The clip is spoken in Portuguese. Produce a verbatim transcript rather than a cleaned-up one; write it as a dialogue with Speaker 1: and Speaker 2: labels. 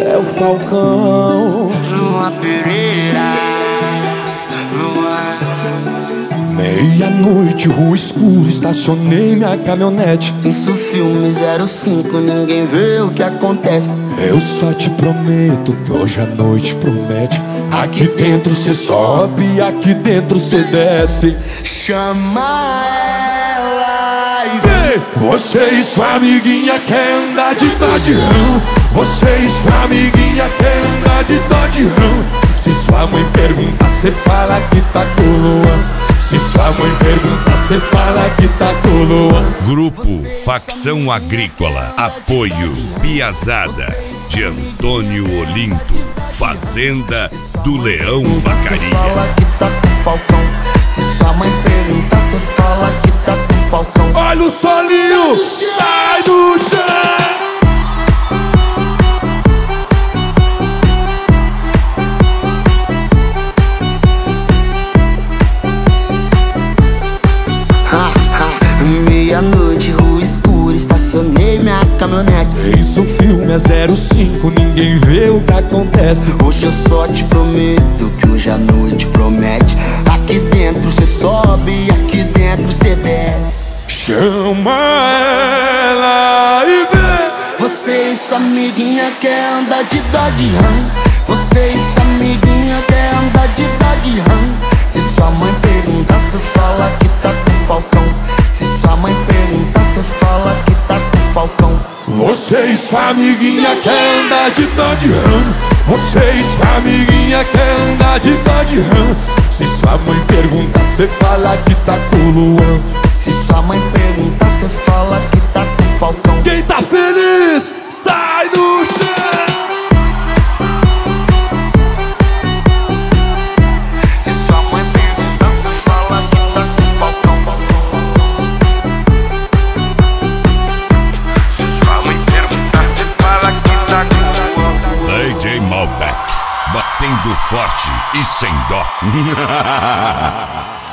Speaker 1: É o Falcão.
Speaker 2: Lua Pereira, Lua.
Speaker 1: Meia-noite, rua escura, estacionei minha caminhonete.
Speaker 2: Isso filme zero cinco, ninguém vê o que acontece.
Speaker 1: Eu só te prometo que hoje a noite promete. Aqui dentro cê sobe, aqui dentro cê desce.
Speaker 2: Chama ela e vem.
Speaker 1: Ei, você e sua amiguinha quer andar de Dodge Ram. Você e sua amiguinha quer andar de Dodge Ram. Se sua mãe pergunta, cê fala que tá com o Luan. Se sua mãe pergunta, cê fala que tá com o Luan.
Speaker 3: Grupo Facção Agrícola. Apoio Piazada de Antônio Olinto. Fazenda do Leão Vacaria.
Speaker 2: Cê fala que tá com o Falcão. Se sua mãe pergunta, cê fala que tá com o Falcão.
Speaker 1: Olha o solinho, sai do chão.
Speaker 2: Meia-noite, rua escura, estacionei minha caminhonete.
Speaker 1: Isso filme é zero cinco, ninguém vê o que acontece.
Speaker 2: Hoje eu só te prometo que hoje a noite promete. Aqui dentro cê sobe, aqui dentro cê desce.
Speaker 1: Chama ela e vem.
Speaker 2: Você e sua amiguinha quer andar de Dodge Ram. Você e sua amiguinha quer andar de Dodge Ram. Se sua mãe perguntar, cê fala que tá com o Falcão. Se sua mãe perguntar, cê fala que tá com o Falcão.
Speaker 1: Você e sua amiguinha quer andar de Dodge Ram. Você e sua amiguinha quer andar de Dodge Ram. Se sua mãe pergunta, cê fala que tá com o Luan.
Speaker 2: Se sua mãe perguntar, cê fala que tá com o Falcão.
Speaker 1: Quem tá feliz, sai do chão.
Speaker 3: D J Malbec, batendo forte e sem dó.